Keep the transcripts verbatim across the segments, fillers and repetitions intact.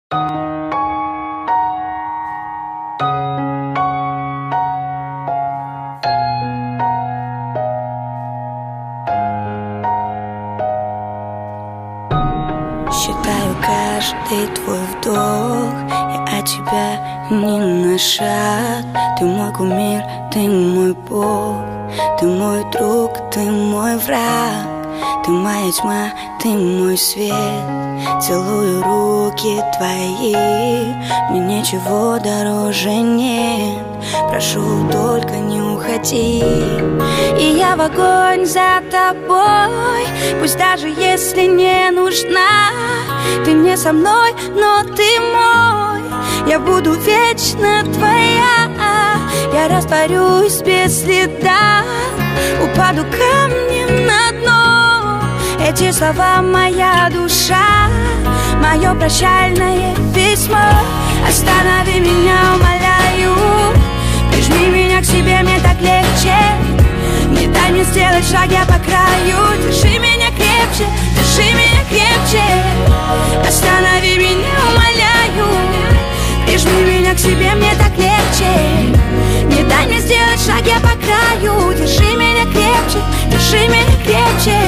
Считаю каждый твой вдох, я от тебя не на шаг. Ты мой кумир, ты мой бог, ты мой друг, ты мой враг. Ты моя тьма, ты мой свет. Целую руки твои, мне ничего дороже нет. Прошу, только не уходи. И я в огонь за тобой, пусть даже если не нужна. Ты не со мной, но ты мой. Я буду вечно твоя. Я растворюсь без следа, упаду камнем на дно. Эти слова моя душа, мое прощальное письмо. Останови меня, умоляю, прижми меня к себе, мне так легче. Не дай мне сделать шаг, я по краю. Держи меня крепче, держи меня крепче. Останови меня, умоляю, прижми меня к себе, мне так легче. Не дай мне сделать шаг, я по краю. Держи меня крепче, держи меня крепче.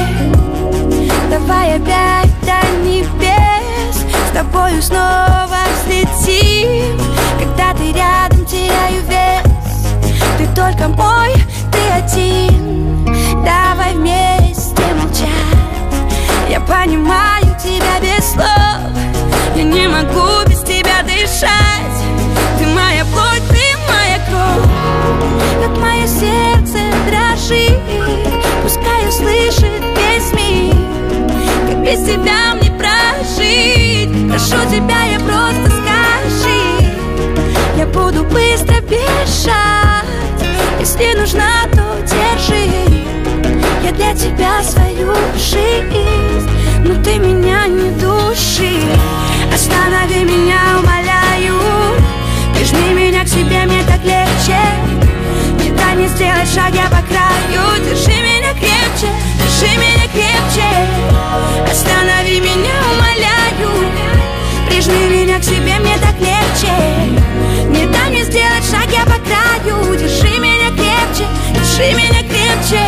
Давай опять до небес, с тобою снова взлетим. Когда ты рядом, теряю вес. Ты только мой, ты один. Давай вместе молчать. Я понимаю тебя без слов. Я не могу без тебя дышать. Ты моя плоть, ты моя кровь. Как мое сердце дрожит, пускай услышит весь мир. Как без тебя мне прожить. Прошу тебя, я просто скажи. Я буду быстро бежать. Если нужна, то держи. Я для тебя свою жизнь, но ты меня не души. Останови меня, умоляю, прижми меня к себе, мне так легче. Не дай мне сделать шаг, я по краю. Держи меня крепче, держи меня крепче. Останови меня, умоляю, прижми меня к себе, мне так легче. Не дай мне сделать шаг, я по краю. Держи меня крепче, держи меня крепче.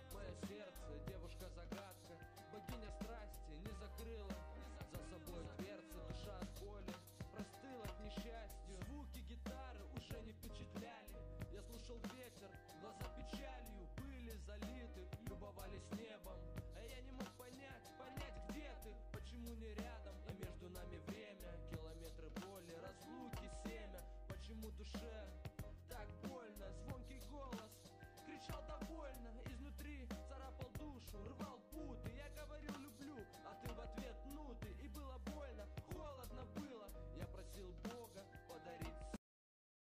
Девушка-загадка, богиня страсти, не закрыла за собой дверь.